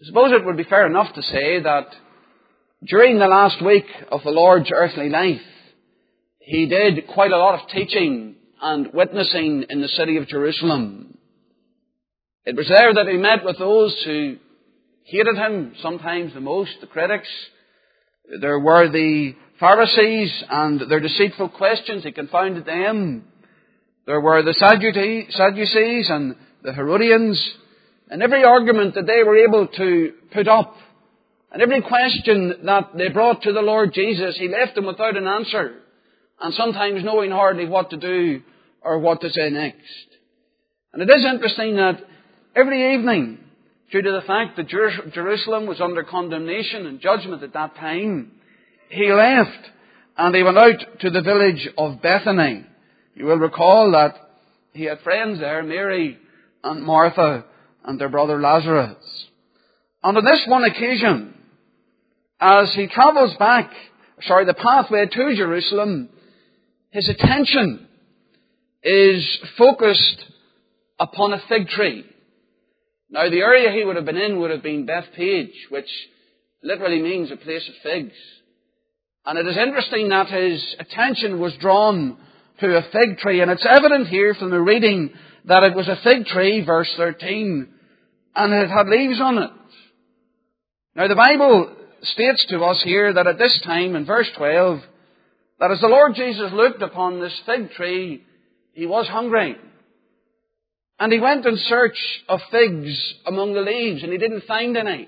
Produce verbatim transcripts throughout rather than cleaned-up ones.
I suppose it would be fair enough to say that during the last week of the Lord's earthly life, He did quite a lot of teaching and witnessing in the city of Jerusalem. It was there that He met with those who hated Him, sometimes the most, the critics. There were the Pharisees and their deceitful questions. He confounded them. There were the Sadducees and the Herodians. And every argument that they were able to put up, and every question that they brought to the Lord Jesus, He left them without an answer, and sometimes knowing hardly what to do or what to say next. And it is interesting that every evening, due to the fact that Jer- Jerusalem was under condemnation and judgment at that time, He left and He went out to the village of Bethany. You will recall that He had friends there, Mary and Martha and their brother Lazarus. And on this one occasion, as He travels back, sorry, the pathway to Jerusalem, His attention is focused upon a fig tree. Now, the area He would have been in would have been Bethpage, which literally means a place of figs. And it is interesting that His attention was drawn to a fig tree. And it's evident here from the reading that it was a fig tree, verse thirteen, and it had leaves on it. Now, the Bible states to us here that at this time, in verse twelve, that as the Lord Jesus looked upon this fig tree, He was hungry. And He went in search of figs among the leaves, and He didn't find any.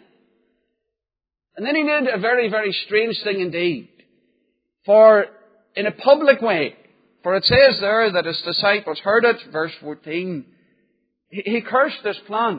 And then He did a very, very strange thing indeed. For in a public way, for it says there that His disciples heard it, verse fourteen, He, he cursed this plant.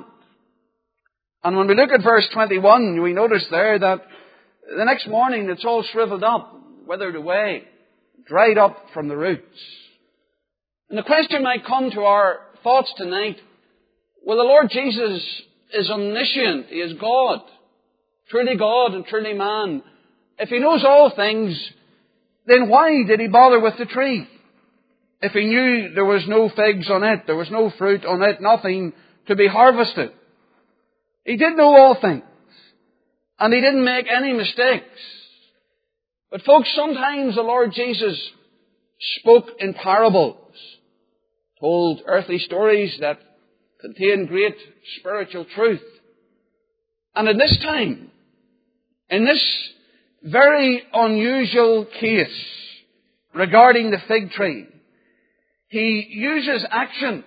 And when we look at verse twenty-one, we notice there that the next morning it's all shriveled up, withered away, dried up from the roots. And the question might come to our thoughts tonight, well, the Lord Jesus is omniscient. He is God, truly God and truly man. If He knows all things, then why did He bother with the tree? If He knew there was no figs on it, there was no fruit on it, nothing to be harvested. He did know all things, and He didn't make any mistakes. But folks, sometimes the Lord Jesus spoke in parables, told earthly stories that contain great spiritual truth. And in this time, in this very unusual case regarding the fig tree, He uses actions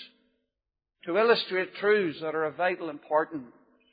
to illustrate truths that are of vital importance.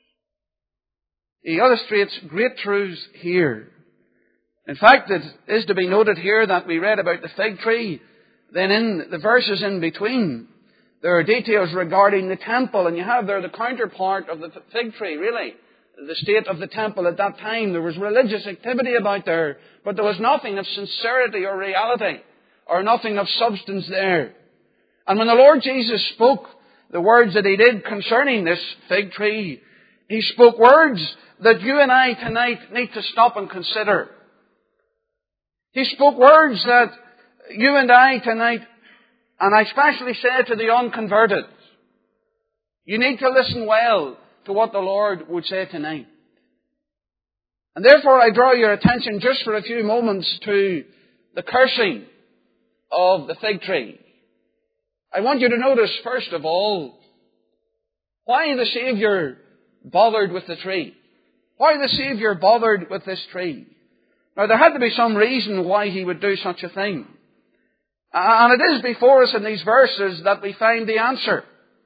He illustrates great truths here. In fact, it is to be noted here that we read about the fig tree. Then in the verses in between, there are details regarding the temple, and you have there the counterpart of the fig tree, really. The state of the temple at that time. There was religious activity about there, but there was nothing of sincerity or reality, or nothing of substance there. And when the Lord Jesus spoke the words that He did concerning this fig tree, He spoke words that you and I tonight need to stop and consider. He spoke words that you and I tonight, and I especially say to the unconverted, you need to listen well to what the Lord would say tonight. And therefore I draw your attention just for a few moments to the cursing of the fig tree. I want you to notice, first of all, why the Saviour bothered with the tree. Why the Saviour bothered with this tree. Now, there had to be some reason why He would do such a thing. And it is before us in these verses that we find the answer.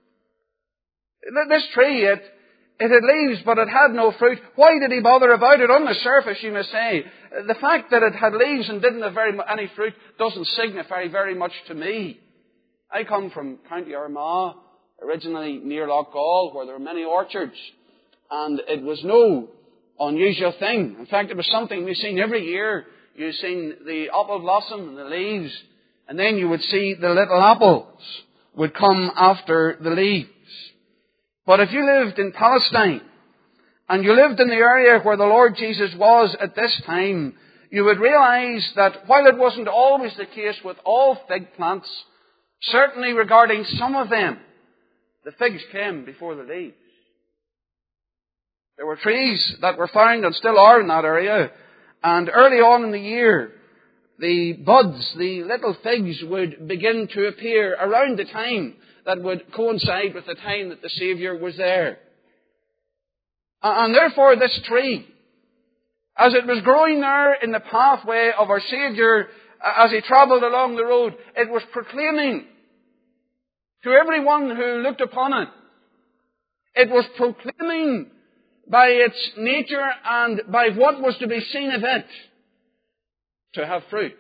This tree, it, it had leaves, but it had no fruit. Why did He bother about it? On the surface, you may say, the fact that it had leaves and didn't have very, any fruit doesn't signify very much to me. I come from County Armagh, originally near Loch Gall, where there were many orchards. And it was no unusual thing. In fact, it was something we've seen every year. You've seen the apple blossom and the leaves, and then you would see the little apples would come after the leaves. But if you lived in Palestine, and you lived in the area where the Lord Jesus was at this time, you would realize that while it wasn't always the case with all fig plants, certainly regarding some of them, the figs came before the leaves. There were trees that were found and still are in that area. And early on in the year, the buds, the little figs, would begin to appear around the time that would coincide with the time that the Saviour was there. And therefore this tree, as it was growing there in the pathway of our Saviour as He travelled along the road, it was proclaiming to everyone who looked upon it. It was proclaiming by its nature and by what was to be seen of it to have fruit.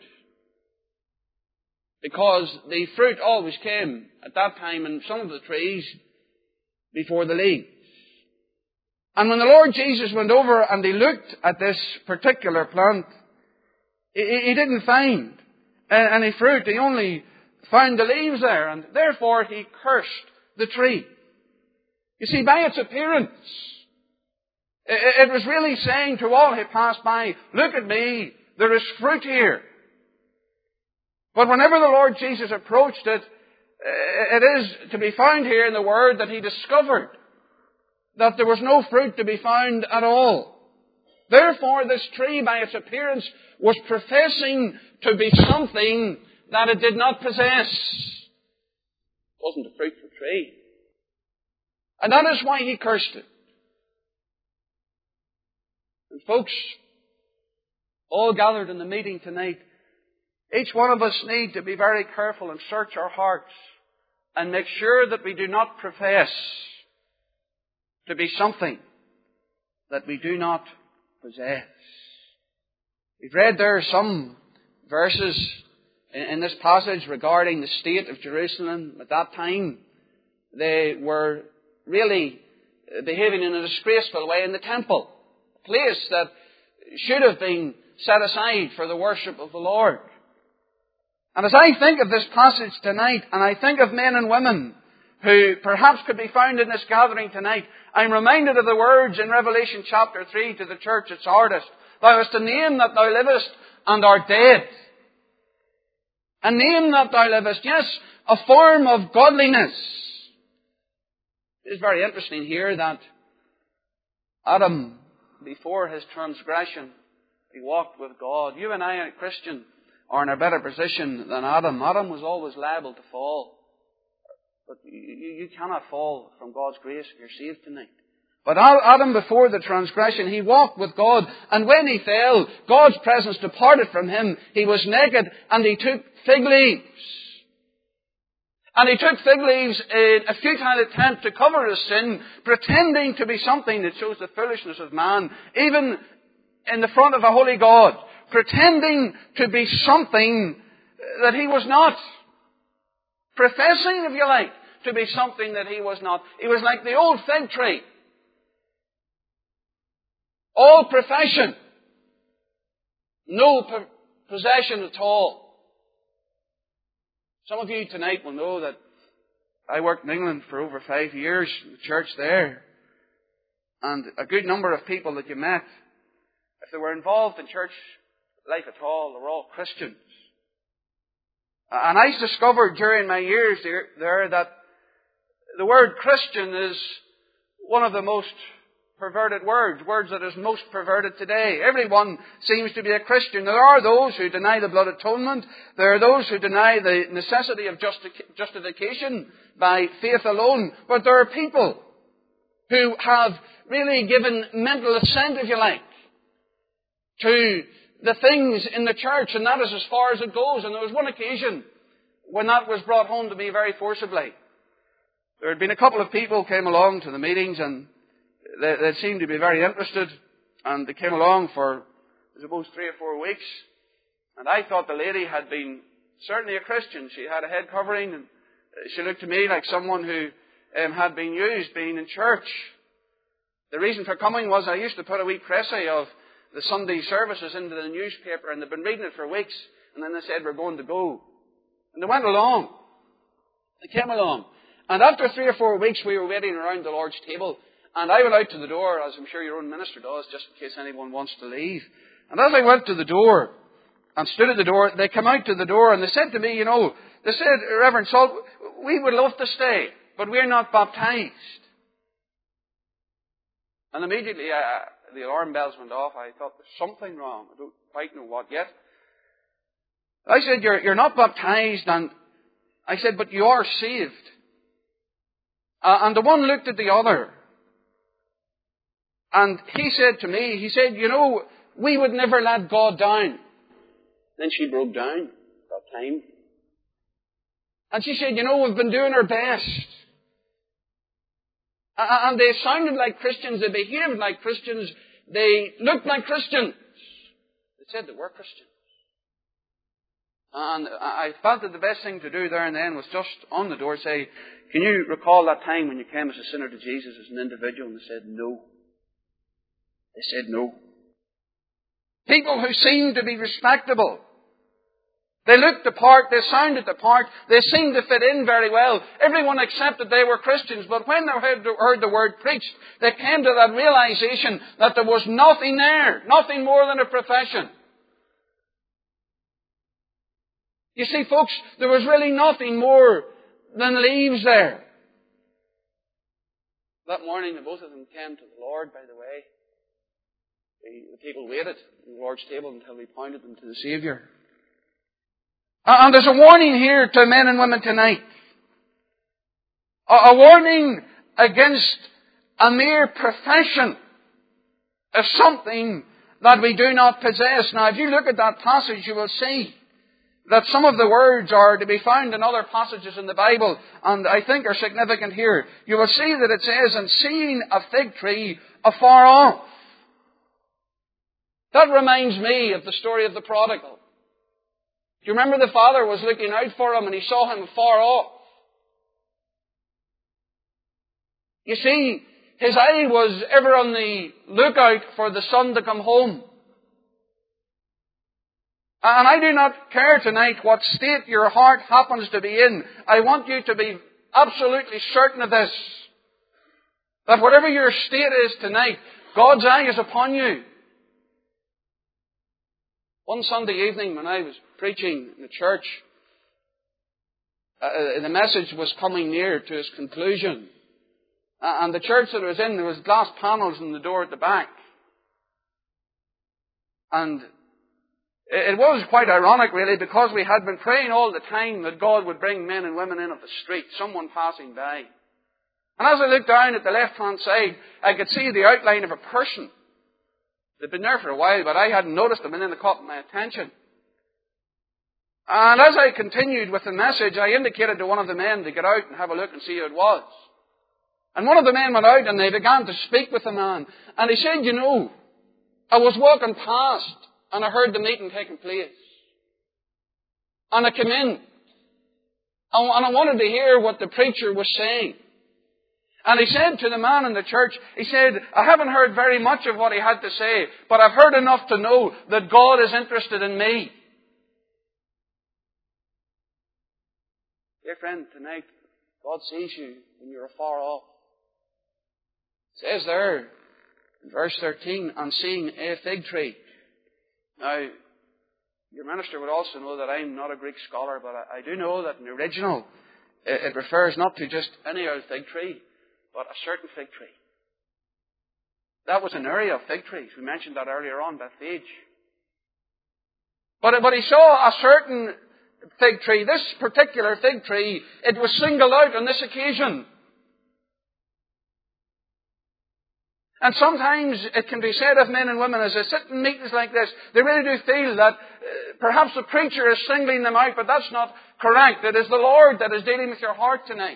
Because the fruit always came at that time in some of the trees before the leaves. And when the Lord Jesus went over and He looked at this particular plant, He, he didn't find any fruit. He only found the leaves there, and therefore He cursed the tree. You see, by its appearance, it, it was really saying to all who passed by, look at me, there is fruit here. But whenever the Lord Jesus approached it, it is to be found here in the Word that He discovered that there was no fruit to be found at all. Therefore, this tree, by its appearance, was professing to be something that it did not possess. It wasn't a fruitful tree. And that is why He cursed it. And folks, all gathered in the meeting tonight, each one of us need to be very careful and search our hearts and make sure that we do not profess to be something that we do not possess. We've read there some verses in this passage regarding the state of Jerusalem at that time. They were really behaving in a disgraceful way in the temple, a place that should have been set aside for the worship of the Lord. And as I think of this passage tonight, and I think of men and women who perhaps could be found in this gathering tonight, I'm reminded of the words in Revelation chapter three to the church at Sardis. Thou hast a name that thou livest and art dead. A name that thou livest, yes, a form of godliness. It is very interesting here that Adam, before his transgression, he walked with God. You and I, a Christian, are in a better position than Adam. Adam was always liable to fall. But you, you cannot fall from God's grace if you're saved tonight. But Adam, before the transgression, he walked with God. And when he fell, God's presence departed from him. He was naked and he took fig leaves. And he took fig leaves in a futile attempt to cover his sin, pretending to be something that shows the foolishness of man, even in the front of a holy God. Pretending to be something that he was not. Professing, if you like, to be something that he was not. He was like the old fig tree. All profession. No po- possession at all. Some of you tonight will know that I worked in England for over five years in the church there. And a good number of people that you met, if they were involved in church life at all, they were all Christians. And I discovered during my years there that the word Christian is one of the most perverted words, words that is most perverted today. Everyone seems to be a Christian. There are those who deny the blood atonement. There are those who deny the necessity of justi- justification by faith alone. But there are people who have really given mental assent, if you like, to the things in the church, and that is as far as it goes. And there was one occasion when that was brought home to me very forcibly. There had been a couple of people came along to the meetings, and they, they seemed to be very interested, and they came along for, I suppose, three or four weeks. And I thought the lady had been certainly a Christian. She had a head covering, and she looked to me like someone who um, had been used, being in church. The reason for coming was I used to put a wee pressy of the Sunday services into the newspaper, and they'd been reading it for weeks, and then they said, we're going to go. And they went along. They came along. And after three or four weeks, we were waiting around the Lord's table, and I went out to the door, as I'm sure your own minister does, just in case anyone wants to leave. And as I went to the door, and stood at the door, they came out to the door, and they said to me, you know, they said, Reverend Salt, we would love to stay, but we're not baptized. And immediately uh, the alarm bells went off. I thought, there's something wrong. I don't quite know what yet. I said, you're, you're not baptized. And I said, but you are saved. Uh, and the one looked at the other. And he said to me, he said, you know, we would never let God down. Then she broke down that time. And she said, you know, we've been doing our best. And they sounded like Christians. They behaved like Christians. They looked like Christians. They said they were Christians. And I felt that the best thing to do there and then was just on the door say, can you recall that time when you came as a sinner to Jesus as an individual? And they said no. They said no. People who seemed to be respectable. They looked the part, they sounded the part, they seemed to fit in very well. Everyone accepted they were Christians, but when they heard the, heard the word preached, they came to that realization that there was nothing there, nothing more than a profession. You see, folks, there was really nothing more than leaves there. That morning, the both of them came to the Lord, by the way. The, the people waited at the Lord's table until He pointed them to the Saviour. And there's a warning here to men and women tonight. A warning against a mere profession of something that we do not possess. Now, if you look at that passage, you will see that some of the words are to be found in other passages in the Bible, and I think are significant here. You will see that it says, and seeing a fig tree afar off. That reminds me of the story of the prodigal. Do you remember the father was looking out for him and he saw him afar off? You see, his eye was ever on the lookout for the son to come home. And I do not care tonight what state your heart happens to be in. I want you to be absolutely certain of this. That whatever your state is tonight, God's eye is upon you. One Sunday evening when I was preaching in the church, uh, the message was coming near to its conclusion. Uh, and the church that I was in, there was glass panels in the door at the back. And it was quite ironic really, because we had been praying all the time that God would bring men and women in off the street, someone passing by. And as I looked down at the left-hand side, I could see the outline of a person. They'd been there for a while, but I hadn't noticed them, and then they caught my attention. And as I continued with the message, I indicated to one of the men to get out and have a look and see who it was. And one of the men went out and they began to speak with the man. And he said, you know, I was walking past and I heard the meeting taking place. And I came in. And I wanted to hear what the preacher was saying. And he said to the man in the church, he said, I haven't heard very much of what he had to say, but I've heard enough to know that God is interested in me. Dear friend, tonight, God sees you when you're afar off. It says there, in verse thirteen, and seeing a fig tree. Now, your minister would also know that I'm not a Greek scholar, but I do know that in the original, it refers not to just any old fig tree, but a certain fig tree. That was an area of fig trees. We mentioned that earlier on, Bethphage. But, but he saw a certain fig tree. This particular fig tree, it was singled out on this occasion. And sometimes it can be said of men and women as they sit in meetings like this, they really do feel that uh, perhaps the preacher is singling them out, but that's not correct. It is the Lord that is dealing with your heart tonight.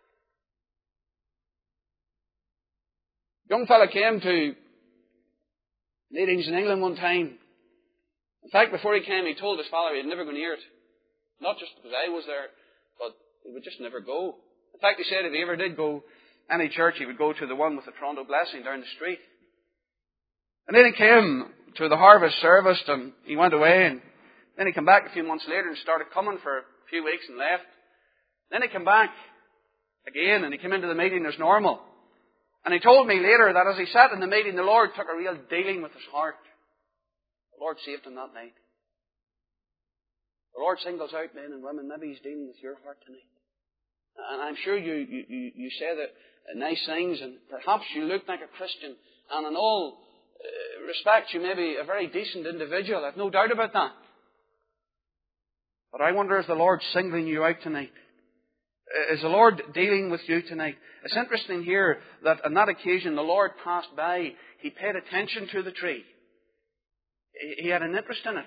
A young fella came to meetings in England one time. In fact, before he came, he told his father he'd never go near it. Not just because I was there, but he would just never go. In fact, he said if he ever did go any church, he would go to the one with the Toronto blessing down the street. And then he came to the harvest service and he went away. And then he came back a few months later and started coming for a few weeks and left. Then he came back again and he came into the meeting as normal. And he told me later that as he sat in the meeting, the Lord took a real dealing with his heart. The Lord saved him that night. The Lord singles out men and women. Maybe He's dealing with your heart tonight. And I'm sure you, you, you say that nice things, and perhaps you look like a Christian, And in all uh, respects, you may be a very decent individual. I've no doubt about that. But I wonder, is the Lord singling you out tonight? Is the Lord dealing with you tonight? It's interesting here that on that occasion the Lord passed by. He paid attention to the tree. He had an interest in it.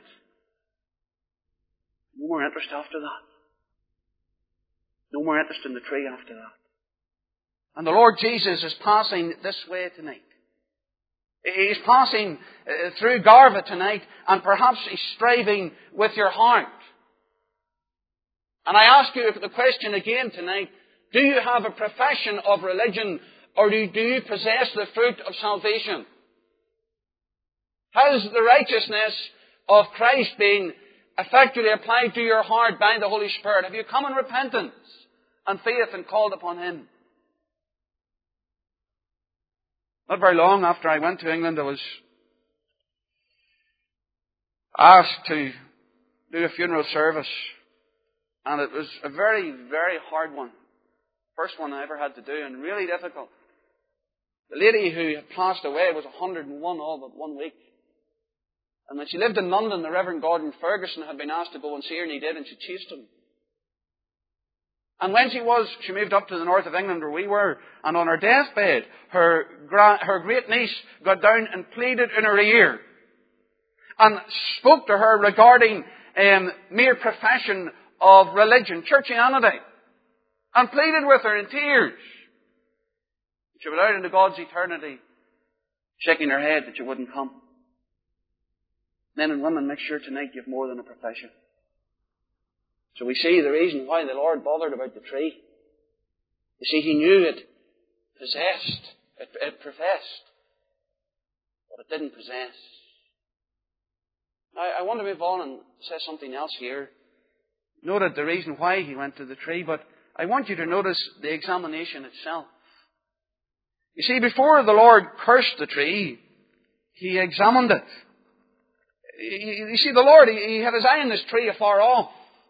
No more interest after that. No more interest in the tree after that. And the Lord Jesus is passing this way tonight. He's passing through Garva tonight, and perhaps He's striving with your heart. And I ask you the question again tonight, do you have a profession of religion, or do you possess the fruit of salvation? Has the righteousness of Christ been effectively applied to your heart by the Holy Spirit? Have you come in repentance and faith and called upon Him? Not very long after I went to England, I was asked to do a funeral service. And it was a very, very hard one. First one I ever had to do, and really difficult. The lady who had passed away was one hundred and one all but one week. And when she lived in London, the Reverend Gordon Ferguson had been asked to go and see her, and he did, and she chased him. And when she was, she moved up to the north of England where we were, and on her deathbed, her, gra- her great niece got down and pleaded in her ear and spoke to her regarding um, mere profession of religion, churchianity, and pleaded with her in tears. She went out into God's eternity, shaking her head that she wouldn't come. Men and women, make sure tonight you have more than a profession. So we see the reason why the Lord bothered about the tree. You see, He knew it possessed, it, it professed, but it didn't possess. Now, I want to move on and say something else here. Noted the reason why He went to the tree, but I want you to notice the examination itself. You see, before the Lord cursed the tree, He examined it. You see, the Lord, He had His eye on this tree afar off.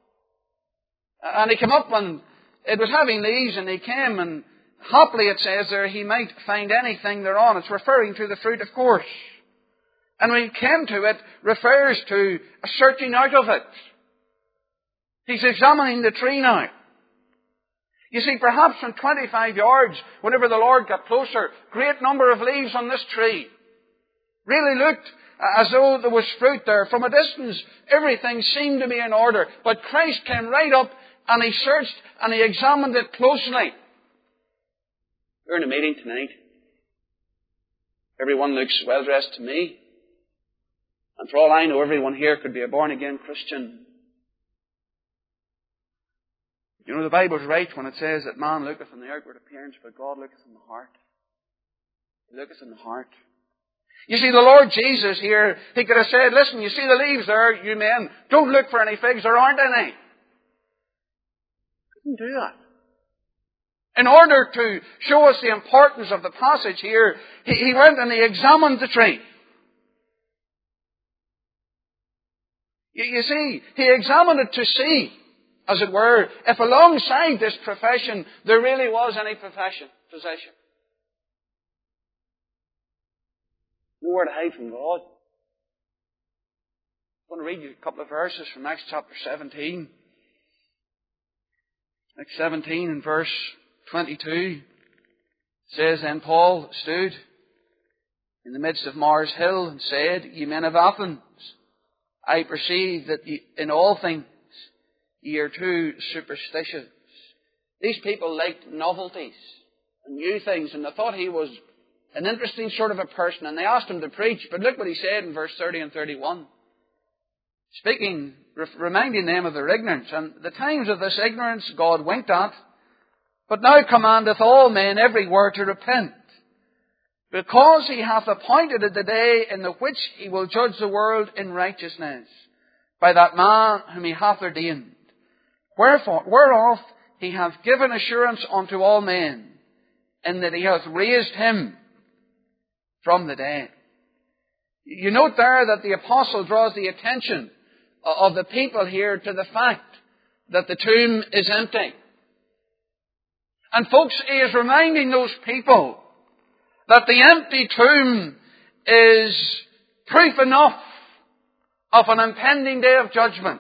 And He came up and it was having leaves, and He came, and haply it says there, He might find anything thereon. It's referring to the fruit, of course. And when He came to it, refers to a searching out of it. He's examining the tree now. You see, perhaps from twenty-five yards, whenever the Lord got closer, great number of leaves on this tree. Really looked as though there was fruit there. From a distance, everything seemed to be in order. But Christ came right up and He searched and He examined it closely. We're in a meeting tonight. Everyone looks well dressed to me. And for all I know, everyone here could be a born-again Christian. You know, the Bible's right when it says that man looketh on the outward appearance, but God looketh on the heart. He looketh on the heart. You see, the Lord Jesus here, He could have said, listen, you see the leaves there, you men, don't look for any figs, there aren't any. He couldn't do that. In order to show us the importance of the passage here, He, he went and He examined the tree. You, you see, He examined it to see, as it were, if alongside this profession there really was any profession, possession. Nowhere to hide from God. I want to read you a couple of verses from Acts chapter seventeen. Acts seventeen and verse twenty-two says, Then Paul stood in the midst of Mars Hill and said, Ye men of Athens, I perceive that ye, in all things ye are too superstitious. These people liked novelties and new things, and they thought he was an interesting sort of a person, and they asked him to preach. But look what he said in verse thirty and thirty-one. Speaking, reminding them of their ignorance. And the times of this ignorance God winked at, but now commandeth all men everywhere to repent, because He hath appointed it the day in the which He will judge the world in righteousness, by that man whom He hath ordained. Wherefore, whereof He hath given assurance unto all men, in that He hath raised Him from the dead. You note there that the apostle draws the attention of the people here to the fact that the tomb is empty. And folks, he is reminding those people that the empty tomb is proof enough of an impending day of judgment.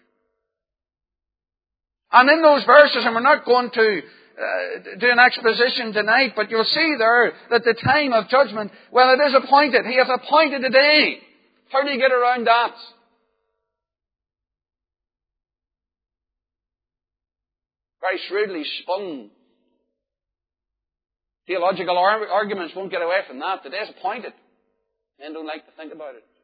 And in those verses, and we're not going to uh, do an exposition tonight, but you'll see there that the time of judgment, well, it is appointed. He has appointed a day. How do you get around that? Very shrewdly spun theological ar- arguments won't get away from that. The day is appointed. Men don't like to think about it.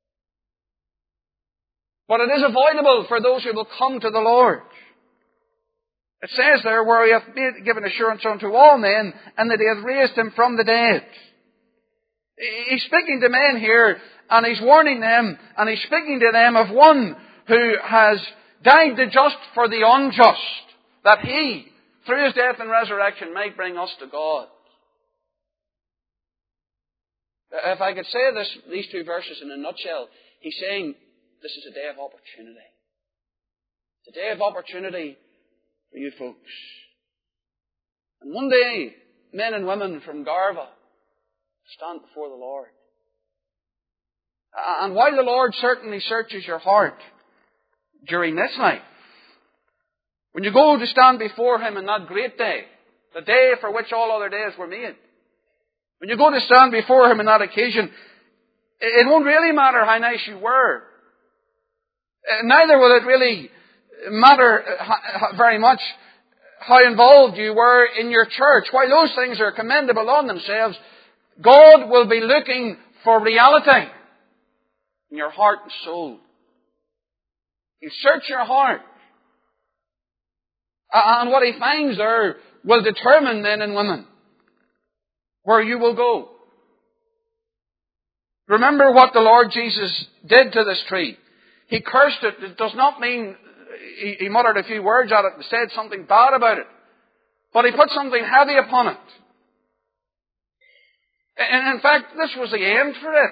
But it is avoidable for those who will come to the Lord. It says there, where he hath made, given assurance unto all men, and that he hath raised him from the dead. He's speaking to men here, and he's warning them, and he's speaking to them of one who has died the just for the unjust, that he, through his death and resurrection, might bring us to God. If I could say this, these two verses in a nutshell, he's saying this is a day of opportunity. It's a day of opportunity for you folks. And one day, men and women from Garva stand before the Lord. And while the Lord certainly searches your heart during this life, when you go to stand before Him in that great day, the day for which all other days were made, when you go to stand before Him in that occasion, it won't really matter how nice you were. Neither will it really matter very much how involved you were in your church. While those things are commendable on themselves, God will be looking for reality in your heart and soul. You search your heart. And what He finds there will determine men and women where you will go. Remember what the Lord Jesus did to this tree. He cursed it. It does not mean he, he muttered a few words at it and said something bad about it. But He put something heavy upon it. And in fact, this was the end for it.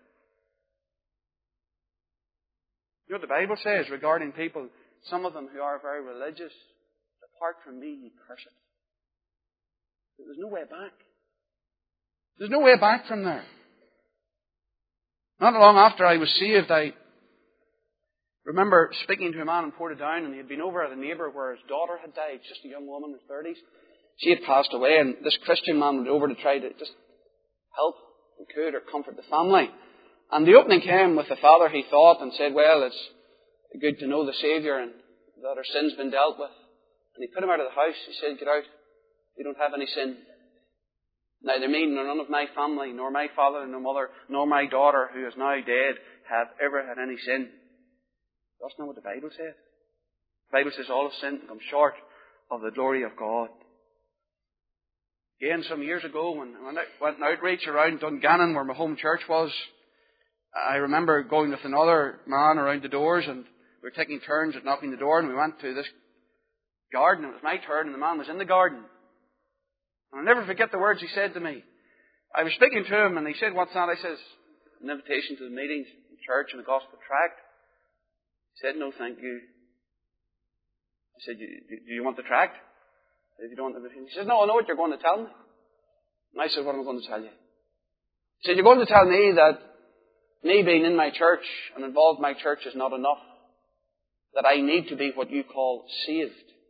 You know what the Bible says regarding people, some of them who are very religious, depart from me, ye cursed. There's no way back. There's no way back from there. Not long after I was saved, I remember speaking to a man in Portadown, and he had been over at a neighbour where his daughter had died, just a young woman in her thirties. She had passed away, and this Christian man went over to try to just help and could or comfort the family. And the opening came with the father, he thought, and said, well, it's good to know the Saviour and that her sin's been dealt with. And he put him out of the house. He said, get out. We don't have any sin. Neither me nor none of my family, nor my father nor mother, nor my daughter, who is now dead, have ever had any sin. That's not what the Bible says. The Bible says all have sinned and come short of the glory of God. Again, some years ago, when I went an outreach around Dungannon, where my home church was, I remember going with another man around the doors, and we were taking turns at knocking the door, and we went to this garden. It was my turn, and the man was in the garden. And I'll never forget the words he said to me. I was speaking to him, and he said, what's that? I says, an invitation to the meetings, the church, and the gospel tract. He said, no, thank you. I said, do you want the tract? I said, you don't want the invitation? He says, no, I know what you're going to tell me. And I said, what am I going to tell you? He said, you're going to tell me that me being in my church and involved in my church is not enough. That I need to be what you call saved.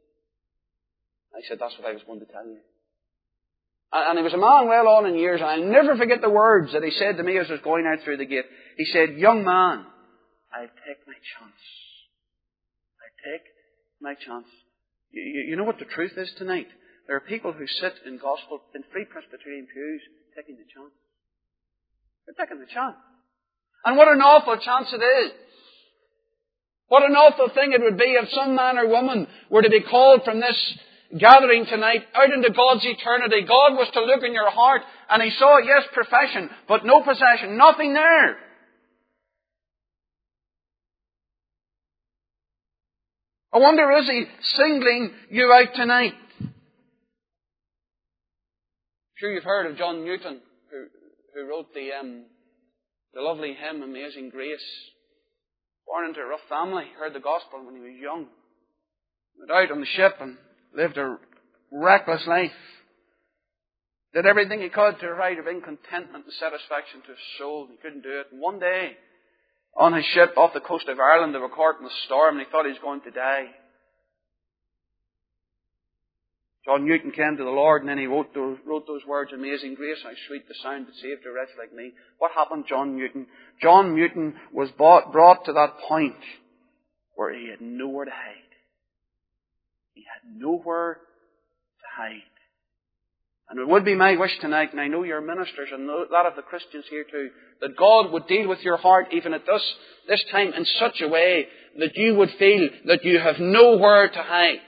I said, that's what I was going to tell you. And he was a man well on in years, and I'll never forget the words that he said to me as I was going out through the gate. He said, young man, I'll take my chance. I'll take my chance. You, you know what the truth is tonight? There are people who sit in gospel, in Free Presbyterian pews, taking the chance. They're taking the chance. And what an awful chance it is. What an awful thing it would be if some man or woman were to be called from this gathering tonight out into God's eternity. God was to look in your heart, and He saw, yes, profession, but no possession, nothing there. I wonder, is He singling you out tonight? I'm sure you've heard of John Newton, who, who wrote the, um, the lovely hymn, Amazing Grace. Born into a rough family, heard the gospel when he was young. Went out on the ship and lived a reckless life. Did everything he could to arrive in contentment and satisfaction to his soul. He couldn't do it. And one day, on his ship off the coast of Ireland, they were caught in a storm and he thought he was going to die. John Newton came to the Lord and then he wrote those, wrote those words, "Amazing grace, how sweet the sound that saved a wretch like me." What happened to John Newton? John Newton was brought, brought to that point where he had nowhere to hide. He had nowhere to hide. And it would be my wish tonight, and I know your ministers and that of the Christians here too, that God would deal with your heart even at this, this time in such a way that you would feel that you have nowhere to hide.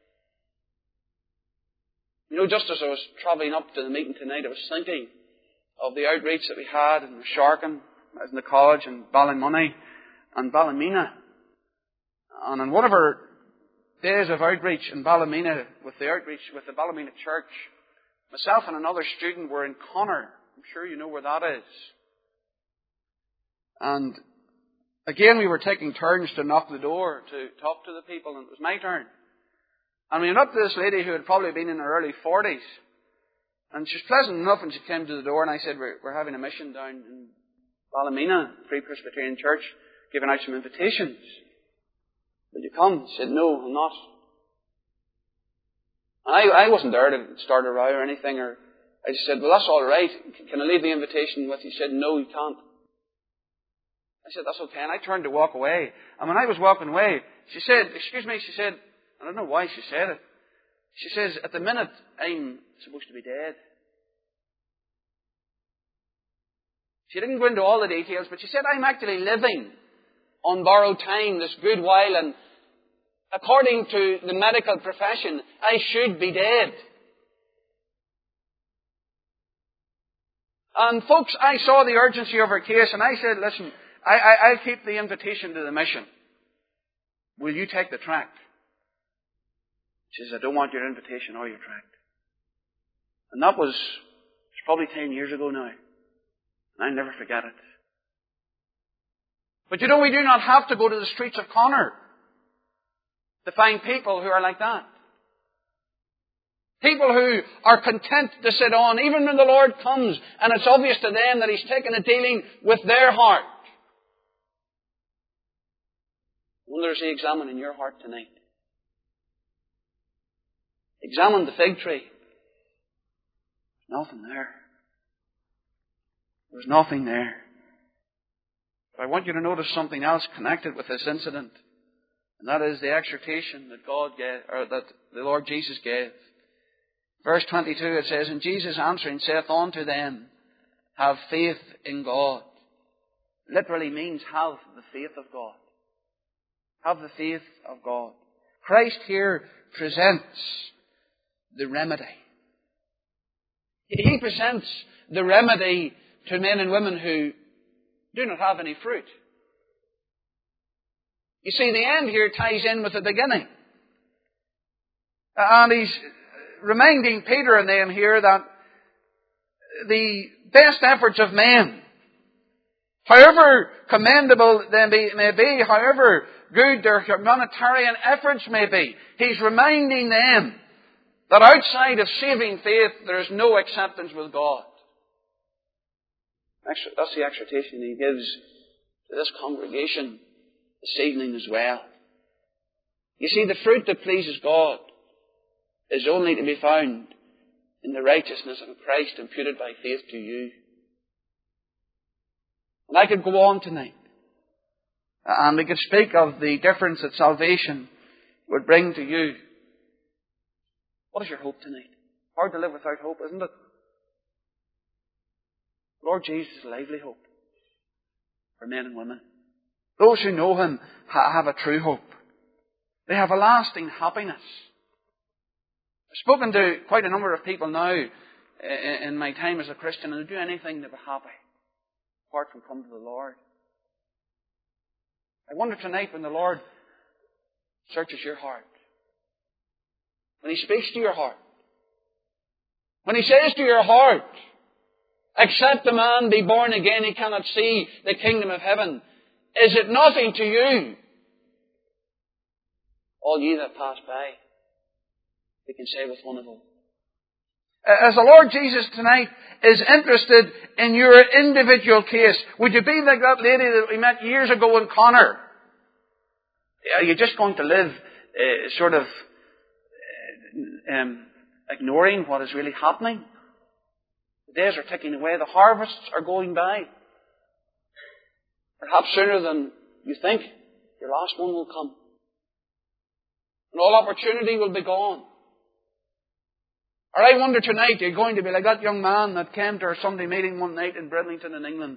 You know, just as I was travelling up to the meeting tonight, I was thinking of the outreach that we had in Sharkin, in the college, in Ballymoney and Ballymena. And on one of our days of outreach in Ballymena, with the outreach with the Ballymena Church, myself and another student were in Connor. I'm sure you know where that is. And again, we were taking turns to knock the door to talk to the people, and it was my turn. And we went up to this lady who had probably been in her early forties. And she was pleasant enough when she came to the door, and I said, we're, we're having a mission down in Ballymena, Free Presbyterian Church, giving out some invitations. Will you come? She said, "No, I'm not." And I, I wasn't there to start a row or anything. Or I just said, "Well, that's all right. Can I leave the invitation with you?" She said, "No, you can't." I said, "That's okay." And I turned to walk away. And when I was walking away, she said, "Excuse me," she said, I don't know why she said it. She says, "At the minute, I'm supposed to be dead." She didn't go into all the details, but she said, "I'm actually living on borrowed time this good while, and according to the medical profession, I should be dead." And folks, I saw the urgency of her case, and I said, "Listen, I, I, I'll keep the invitation to the mission. Will you take the tract?" She says, "I don't want your invitation or your tract." And that was, it's probably ten years ago now. And I'll never forget it. But you know, we do not have to go to the streets of Connor to find people who are like that. People who are content to sit on, even when the Lord comes, and it's obvious to them that He's taken a dealing with their heart. I wonder, is He examining your heart tonight? Examine the fig tree. There's nothing there. There's nothing there. But I want you to notice something else connected with this incident. And that is the exhortation that God gave, or that the Lord Jesus gave. Verse twenty-two, it says, "And Jesus answering saith unto them, Have faith in God." Literally means have the faith of God. Have the faith of God. Christ here presents the remedy. He presents the remedy to men and women who do not have any fruit. You see, the end here ties in with the beginning. And He's reminding Peter and them here that the best efforts of men, however commendable they may be, however good their humanitarian efforts may be, He's reminding them that outside of saving faith, there is no acceptance with God. That's the exhortation He gives to this congregation this evening as well. You see, the fruit that pleases God is only to be found in the righteousness of Christ imputed by faith to you. And I could go on tonight, and we could speak of the difference that salvation would bring to you. What is your hope tonight? Hard to live without hope, isn't it? Lord Jesus is a lively hope for men and women. Those who know Him have a true hope. They have a lasting happiness. I've spoken to quite a number of people now in my time as a Christian, and they do anything to be happy, apart from come to the Lord. I wonder tonight, when the Lord searches your heart, when He speaks to your heart, when He says to your heart, "Except a man be born again, he cannot see the kingdom of heaven," is it nothing to you? "All ye that pass by," we can say with one of them. As the Lord Jesus tonight is interested in your individual case, would you be like that lady that we met years ago in Connor? Are you just going to live uh, sort of uh, um, ignoring what is really happening? The days are ticking away. The harvests are going by. Perhaps sooner than you think, your last one will come. And all opportunity will be gone. Or I wonder tonight, you're going to be like that young man that came to our Sunday meeting one night in Bridlington in England.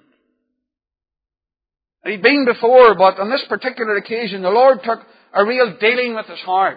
He'd been before, but on this particular occasion, the Lord took a real dealing with his heart.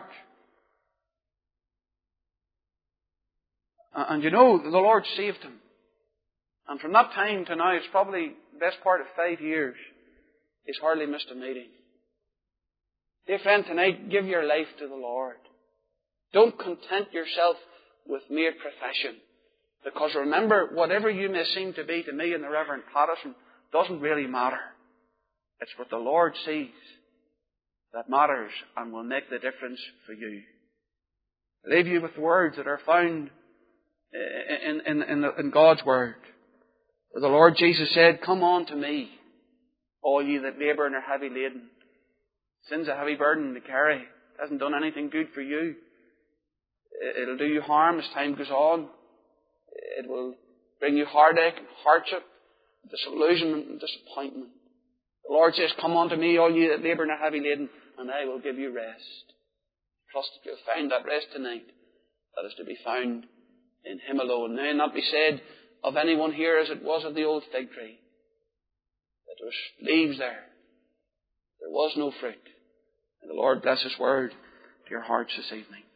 And you know, the Lord saved him. And from that time to now, it's probably the best part of five years, he's hardly missed a meeting. Dear friend, tonight, give your life to the Lord. Don't content yourself with mere profession. Because remember, whatever you may seem to be to me and the Reverend Patterson doesn't really matter. It's what the Lord sees that matters and will make the difference for you. I leave you with words that are found in, in, in, the, in God's Word. The Lord Jesus said, "Come on to me, all ye that labour and are heavy laden." Sin's a heavy burden to carry. It hasn't done anything good for you. It'll do you harm as time goes on. It will bring you heartache and hardship, disillusionment and disappointment. The Lord says, "Come unto me, all ye that labour and are heavy laden, and I will give you rest." Trust that you'll find that rest tonight that is to be found in Him alone. May it not be said of anyone here as it was of the old fig tree, that there was leaves there. There was no fruit. And the Lord bless His word to your hearts this evening.